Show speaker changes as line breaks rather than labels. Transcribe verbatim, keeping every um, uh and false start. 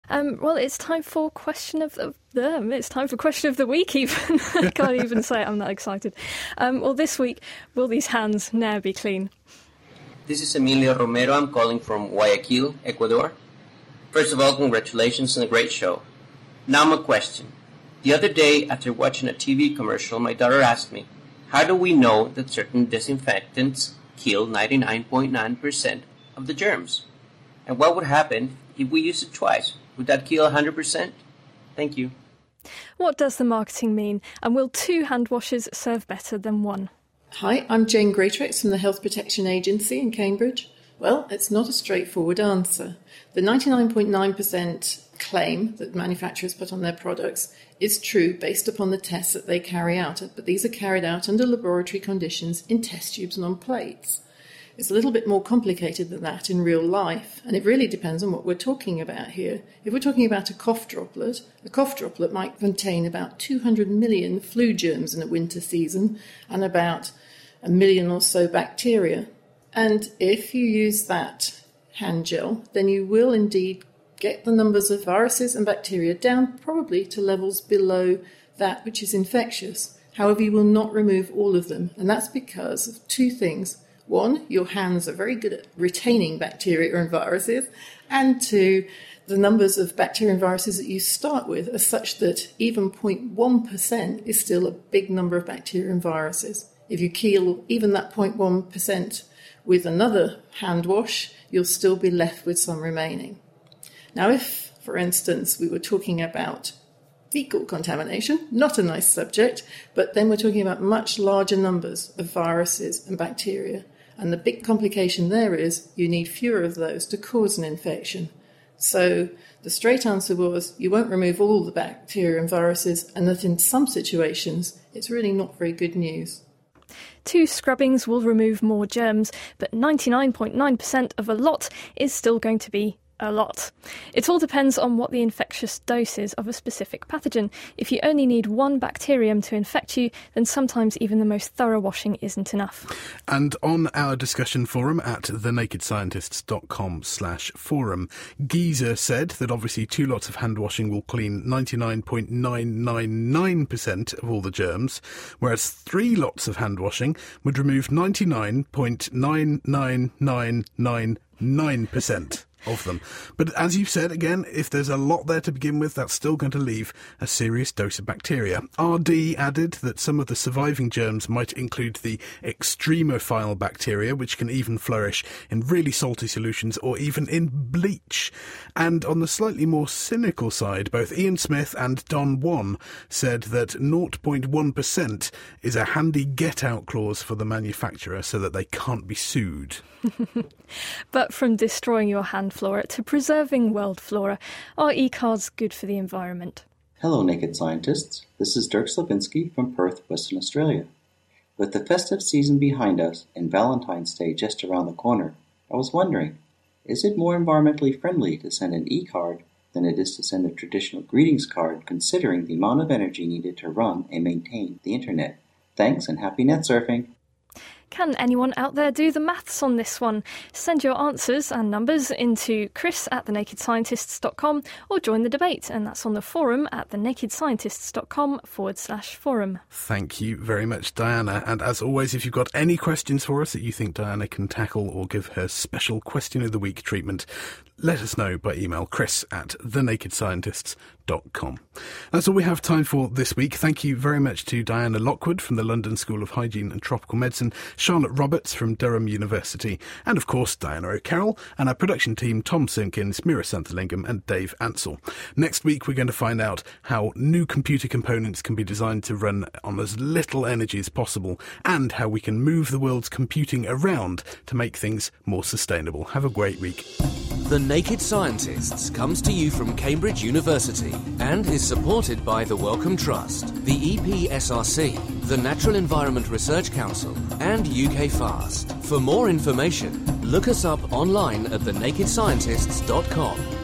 Um, well, it's time for question of the... Um, it's time for question of the week, even. I can't even say it, I'm that excited. Um, well, this week, will these hands ne'er be clean?
This is Emilio Romero. I'm calling from Guayaquil, Ecuador. First of all, congratulations on a great show. Now my question. The other day, after watching a T V commercial, my daughter asked me, how do we know that certain disinfectants kill ninety-nine point nine percent of the germs? And what would happen if we use it twice? Would that kill one hundred percent? Thank you.
What does the marketing mean? And will two hand washes serve better than one?
Hi, I'm Jane Greatrex from the Health Protection Agency in Cambridge. Well, it's not a straightforward answer. The ninety-nine point nine percent claim that manufacturers put on their products is true based upon the tests that they carry out, but these are carried out under laboratory conditions in test tubes and on plates. It's a little bit more complicated than that in real life, and it really depends on what we're talking about here. If we're talking about a cough droplet, a cough droplet might contain about two hundred million flu germs in a winter season and about a million or so bacteria. And if you use that hand gel, then you will indeed get the numbers of viruses and bacteria down probably to levels below that which is infectious. However, you will not remove all of them, and that's because of two things. One, your hands are very good at retaining bacteria and viruses, and two, the numbers of bacteria and viruses that you start with are such that even zero point one percent is still a big number of bacteria and viruses. If you kill even that zero point one percent with another hand wash, you'll still be left with some remaining. Now, if, for instance, we were talking about fecal contamination, not a nice subject, but then we're talking about much larger numbers of viruses and bacteria. And the big complication there is you need fewer of those to cause an infection. So the straight answer was you won't remove all the bacteria and viruses, and that in some situations it's really not very good news.
Two scrubbings will remove more germs, but ninety-nine point nine percent of a lot is still going to be a lot. It all depends on what the infectious dose is of a specific pathogen. If you only need one bacterium to infect you, then sometimes even the most thorough washing isn't enough.
And on our discussion forum at thenakedscientists.com slash forum, Geezer said that obviously two lots of hand washing will clean ninety-nine point nine nine nine percent of all the germs, whereas three lots of hand washing would remove ninety-nine point nine nine nine nine nine percent. Of them. But as you've said, again, if there's a lot there to begin with, that's still going to leave a serious dose of bacteria. R D added that some of the surviving germs might include the extremophile bacteria, which can even flourish in really salty solutions or even in bleach. And on the slightly more cynical side, both Ian Smith and Don Wan said that zero point one percent is a handy get-out clause for the manufacturer so that they can't be sued.
But from destroying your hand flora to preserving world flora, are e-cards good for the environment?
Hello, Naked Scientists. This is Dirk Slabinski from Perth, Western Australia. With the festive season behind us and Valentine's Day just around the corner, I was wondering, is it more environmentally friendly to send an e-card than it is to send a traditional greetings card, considering the amount of energy needed to run and maintain the internet? Thanks and happy net surfing!
Can anyone out there do the maths on this one? Send your answers and numbers into chris at thenakedscientists.com or join the debate, and that's on the forum at thenakedscientists.com forward slash forum.
Thank you very much, Diana. And as always, if you've got any questions for us that you think Diana can tackle or give her special question of the week treatment, let us know by email, chris at thenakedscientists dot com. That's all we have time for this week. Thank you very much to Diana Lockwood from the London School of Hygiene and Tropical Medicine, Charlotte Roberts from Durham University, and of course Diana O'Carroll, and our production team Tom Simpkins, Mira Santhalingam and Dave Ansell. Next week we're going to find out how new computer components can be designed to run on as little energy as possible, and how we can move the world's computing around to make things more sustainable. Have a great week.
The Naked Scientists comes to you from Cambridge University and is supported by the Wellcome Trust, the E P S R C, the Natural Environment Research Council and U K FAST. For more information, look us up online at the naked scientists dot com.